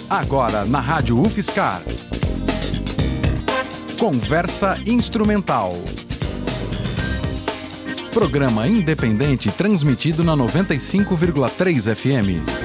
Agora na Rádio UFSCar. Conversa Instrumental. Programa independente transmitido na 95,3 FM.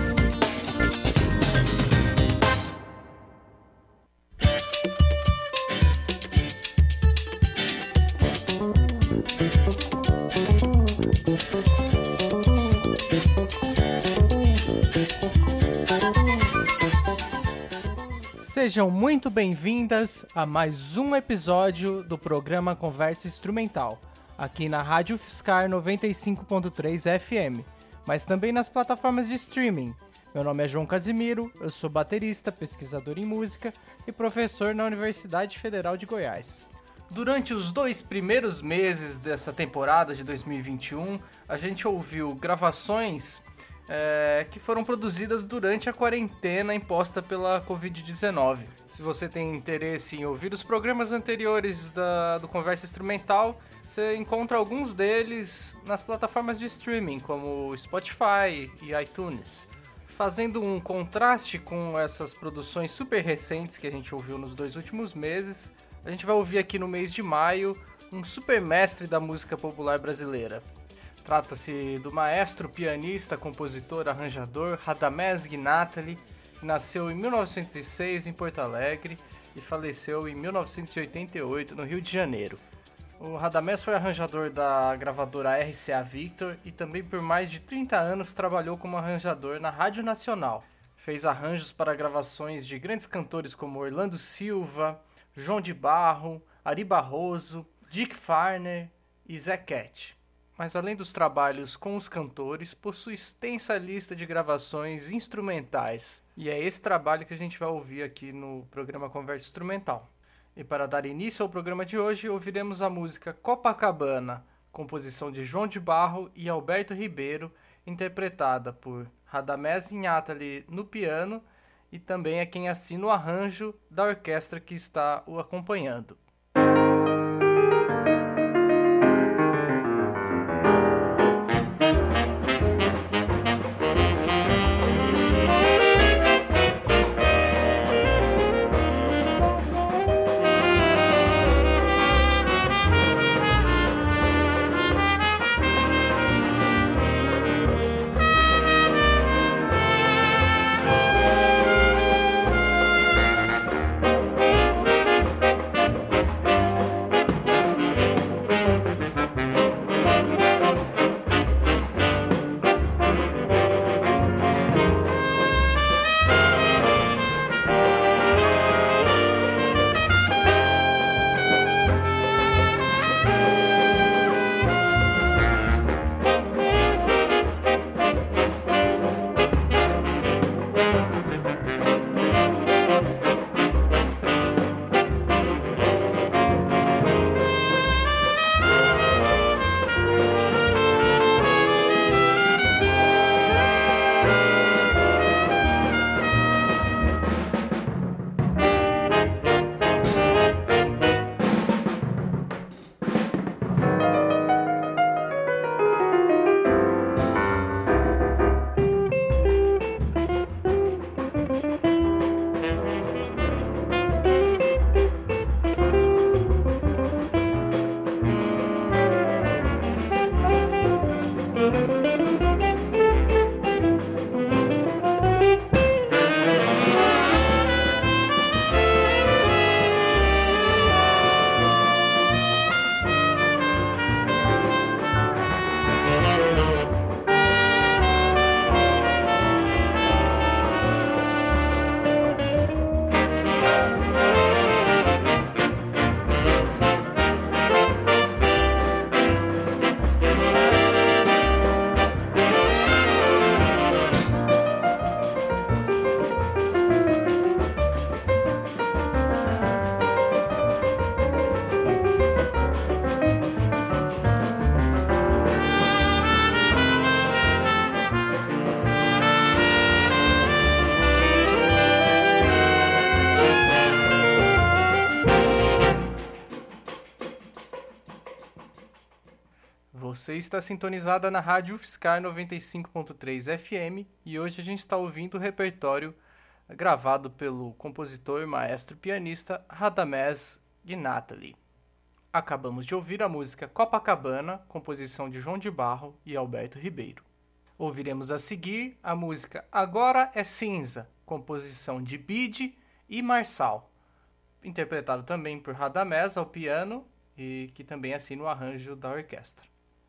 Sejam muito bem-vindas a mais um episódio do programa Conversa Instrumental, aqui na Rádio UFSCar 95.3 FM, mas também nas plataformas de streaming. Meu nome é João Casimiro, eu sou baterista, pesquisador em música e professor na Universidade Federal de Goiás. Durante os 2 primeiros meses dessa temporada de 2021, a gente ouviu gravações que foram produzidas durante a quarentena imposta pela Covid-19. Se você tem interesse em ouvir os programas anteriores do Conversa Instrumental, você encontra alguns deles nas plataformas de streaming, como Spotify e iTunes. Fazendo um contraste com essas produções super recentes que a gente ouviu nos 2 últimos meses, a gente vai ouvir aqui no mês de maio um super mestre da música popular brasileira. Trata-se do maestro, pianista, compositor, arranjador Radamés Gnatali, que nasceu em 1906 em Porto Alegre e faleceu em 1988 no Rio de Janeiro. O Radamés foi arranjador da gravadora RCA Victor e também por mais de 30 anos trabalhou como arranjador na Rádio Nacional. Fez arranjos para gravações de grandes cantores como Orlando Silva, João de Barro, Ari Barroso, Dick Farner e Zé Cat. Mas além dos trabalhos com os cantores, possui extensa lista de gravações instrumentais. E é esse trabalho que a gente vai ouvir aqui no programa Conversa Instrumental. E para dar início ao programa de hoje, ouviremos a música Copacabana, composição de João de Barro e Alberto Ribeiro, interpretada por Radamés Gnatali no piano e também é quem assina o arranjo da orquestra que está o acompanhando. Você está sintonizada na Rádio UFSCar 95.3 FM e hoje a gente está ouvindo o repertório gravado pelo compositor e maestro pianista Radamés Gnatali. Acabamos de ouvir a música Copacabana, composição de João de Barro e Alberto Ribeiro. Ouviremos a seguir a música Agora é Cinza, composição de Bide e Marçal, interpretado também por Radamés ao piano e que também assina o arranjo da orquestra.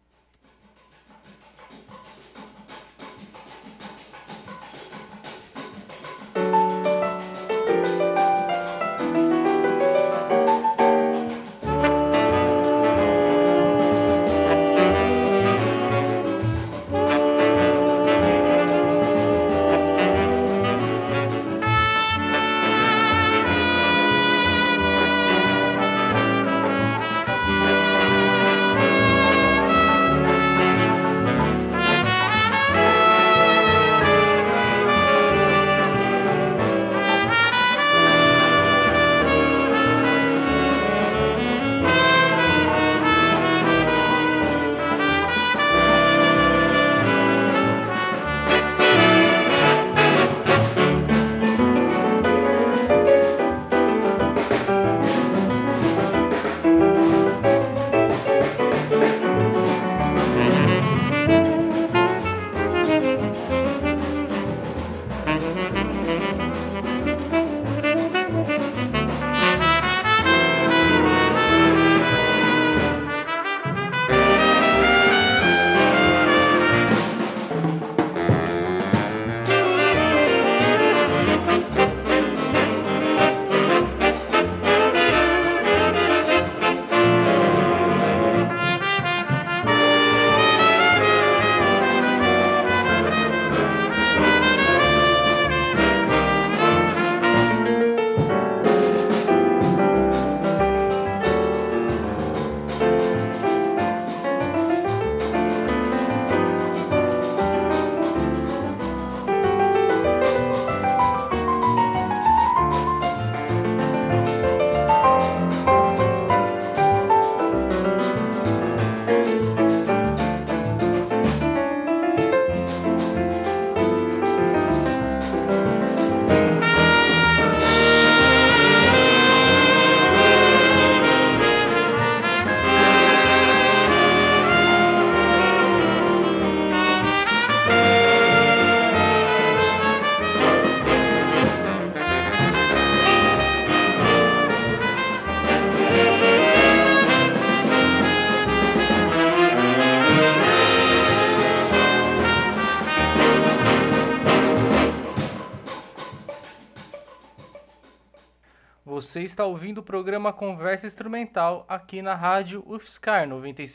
Você está ouvindo o programa Conversa Instrumental aqui na rádio UFSCar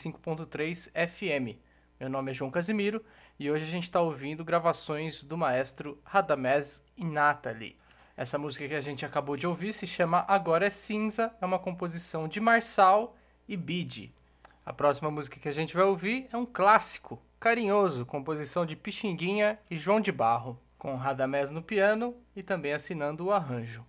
95.3 FM. Meu nome é João Casimiro e hoje a gente está ouvindo gravações do maestro Radamés Gnatali. Essa música que a gente acabou de ouvir se chama Agora é Cinza, é uma composição de Marçal e Bide. A próxima música que a gente vai ouvir é um clássico, Carinhoso, composição de Pixinguinha e João de Barro, com Radamés no piano e também assinando o arranjo.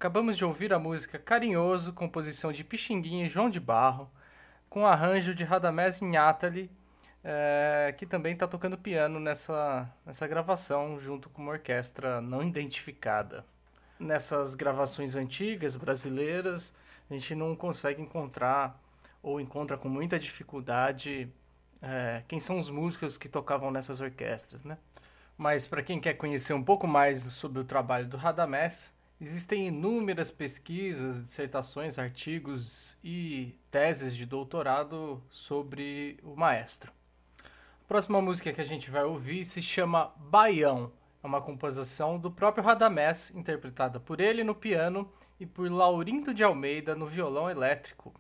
Acabamos de ouvir a música Carinhoso, composição de Pixinguinha e João de Barro, com arranjo de Radamés Inátali, que também está tocando piano nessa gravação, junto com uma orquestra não identificada. Nessas gravações antigas, brasileiras, a gente não consegue encontrar, ou encontra com muita dificuldade, quem são os músicos que tocavam nessas orquestras, né? Mas para quem quer conhecer um pouco mais sobre o trabalho do Radamés, existem inúmeras pesquisas, dissertações, artigos e teses de doutorado sobre o maestro. A próxima música que a gente vai ouvir se chama Baião. É uma composição do próprio Radamés, interpretada por ele no piano e por Laurindo de Almeida no violão elétrico.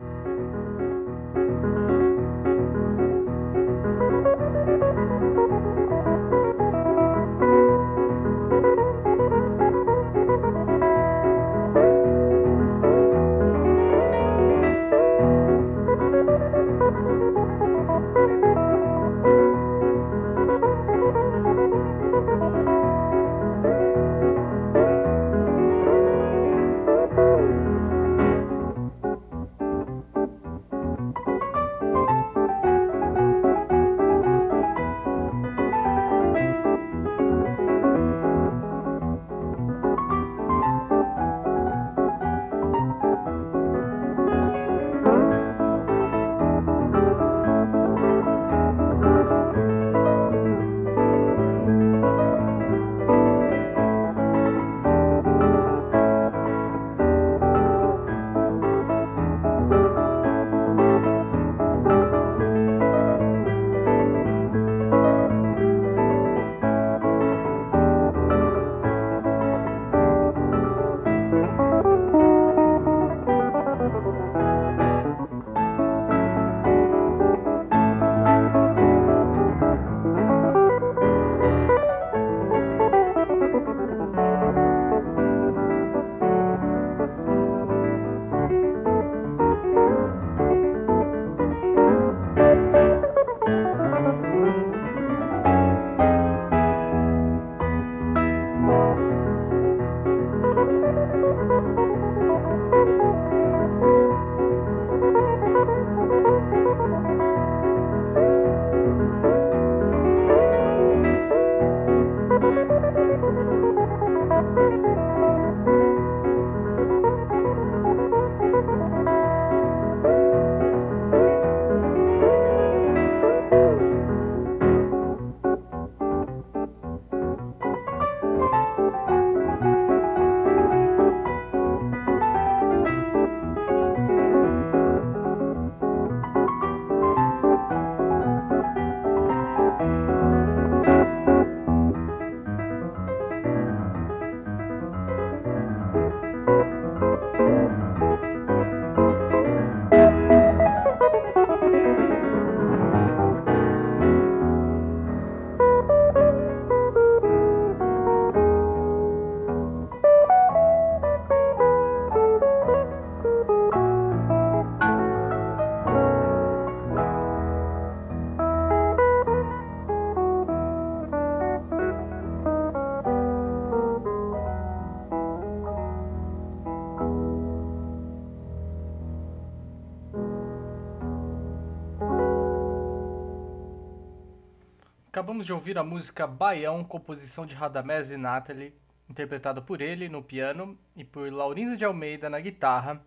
Acabamos de ouvir a música Baião, composição de Radamés Inátali, interpretada por ele no piano e por Laurindo de Almeida na guitarra.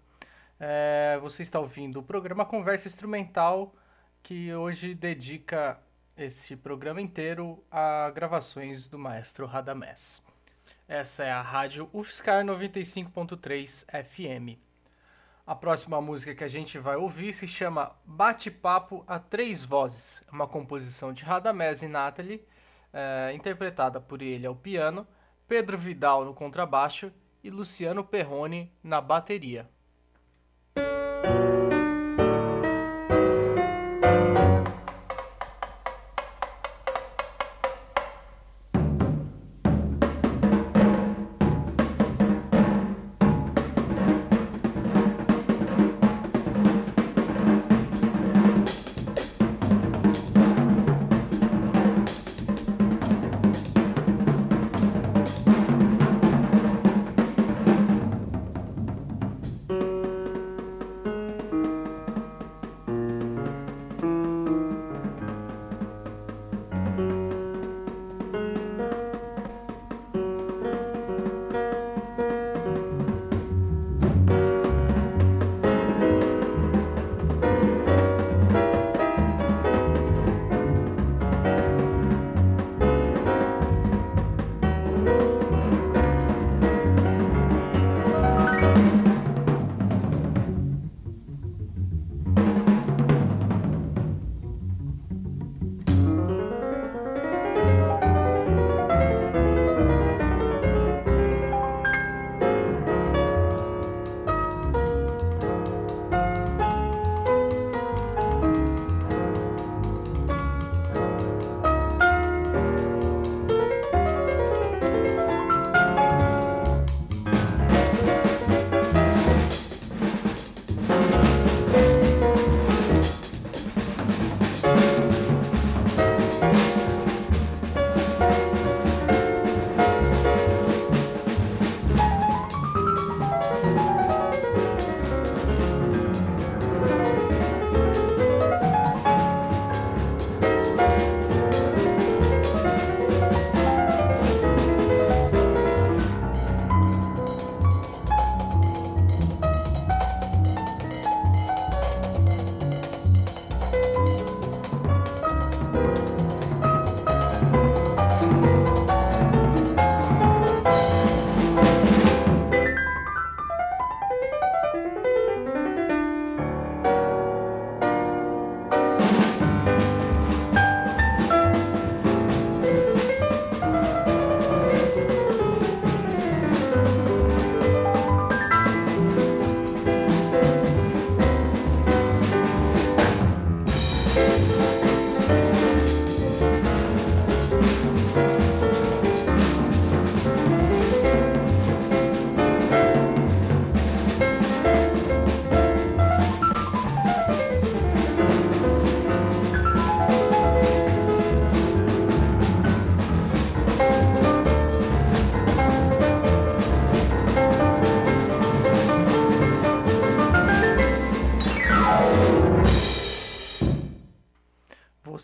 Você está ouvindo o programa Conversa Instrumental, que hoje dedica esse programa inteiro a gravações do maestro Radamés. Essa é a rádio UFSCar 95.3 FM. A próxima música que a gente vai ouvir se chama Bate-Papo a Três Vozes, uma composição de Radamés Inátali, interpretada por ele ao piano, Pedro Vidal no contrabaixo e Luciano Perrone na bateria.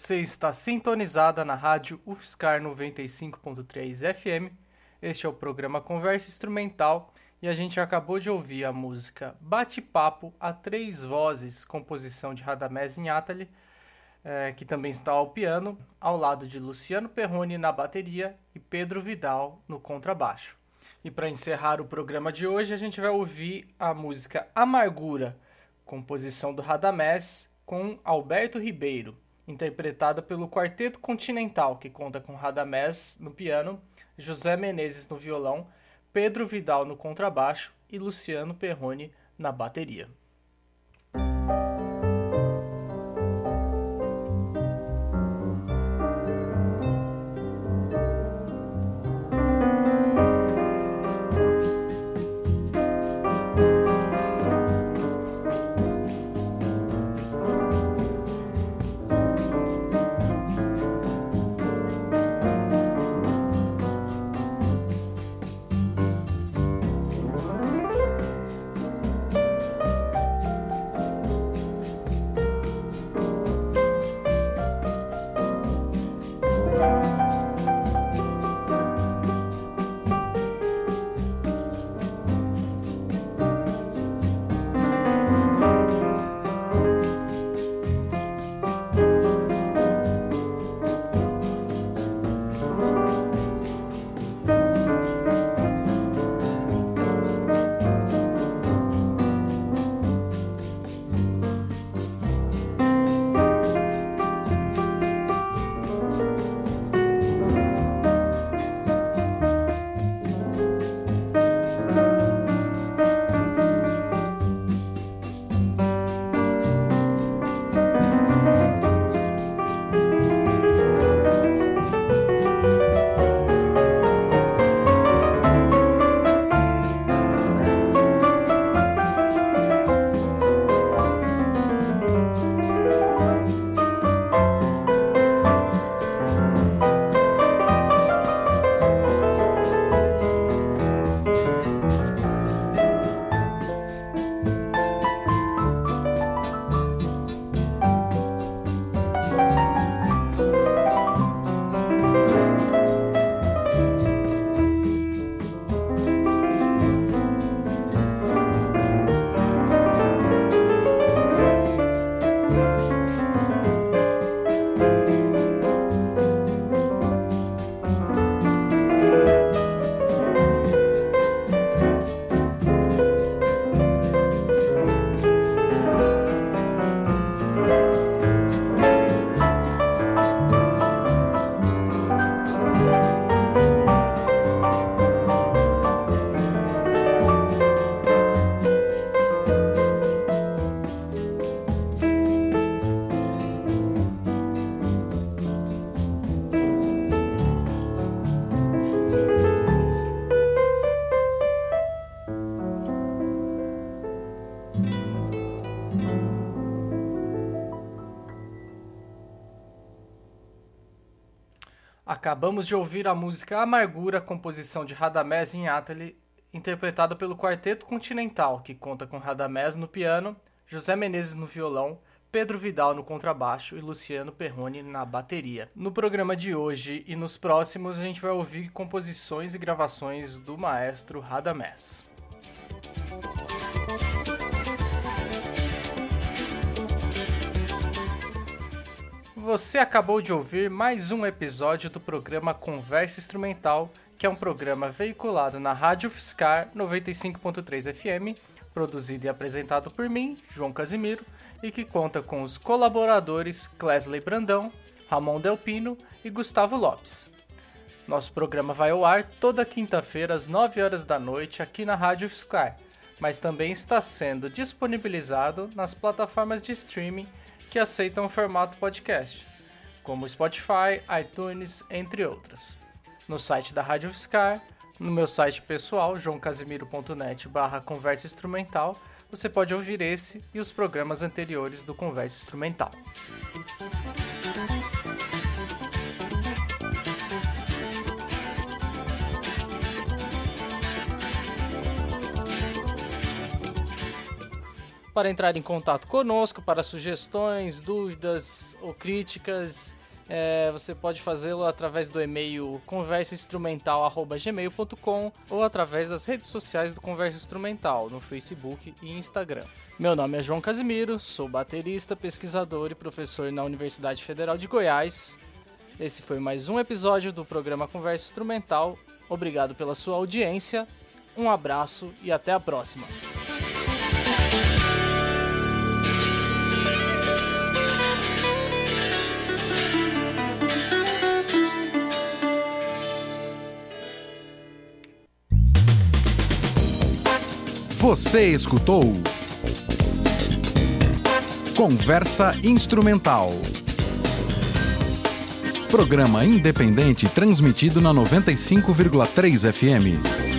Você está sintonizada na rádio UFSCar 95.3 FM. Este é o programa Conversa Instrumental e a gente acabou de ouvir a música Bate-Papo a Três Vozes, composição de Radamés Inátali, que também está ao piano, ao lado de Luciano Perrone na bateria e Pedro Vidal no contrabaixo. E para encerrar o programa de hoje, a gente vai ouvir a música Amargura, composição do Radamés com Alberto Ribeiro, interpretada pelo Quarteto Continental, que conta com Radamés no piano, José Menezes no violão, Pedro Vidal no contrabaixo e Luciano Perrone na bateria. Acabamos de ouvir a música Amargura, composição de Radamés Inátali, interpretada pelo Quarteto Continental, que conta com Radamés no piano, José Menezes no violão, Pedro Vidal no contrabaixo e Luciano Perrone na bateria. No programa de hoje e nos próximos a gente vai ouvir composições e gravações do maestro Radamés. Você acabou de ouvir mais um episódio do programa Conversa Instrumental, que é um programa veiculado na Rádio UFSCar 95.3 FM, produzido e apresentado por mim, João Casimiro, e que conta com os colaboradores Clesley Brandão, Ramon Delpino e Gustavo Lopes. Nosso programa vai ao ar toda quinta-feira às 9 horas da noite aqui na Rádio UFSCar, mas também está sendo disponibilizado nas plataformas de streaming que aceitam o formato podcast, como Spotify, iTunes, entre outras. No site da Rádio UFSCar, no meu site pessoal, joaocasimiro.net/conversa instrumental, você pode ouvir esse e os programas anteriores do Conversa Instrumental. Para entrar em contato conosco, para sugestões, dúvidas ou críticas, Você pode fazê-lo através do e-mail conversainstrumental@gmail.com ou através das redes sociais do Conversa Instrumental, no Facebook e Instagram. Meu nome é João Casimiro, sou baterista, pesquisador e professor na Universidade Federal de Goiás. Esse foi mais um episódio do programa Conversa Instrumental. Obrigado pela sua audiência, um abraço e até a próxima. Você escutou Conversa Instrumental. Programa independente transmitido na 95,3 FM.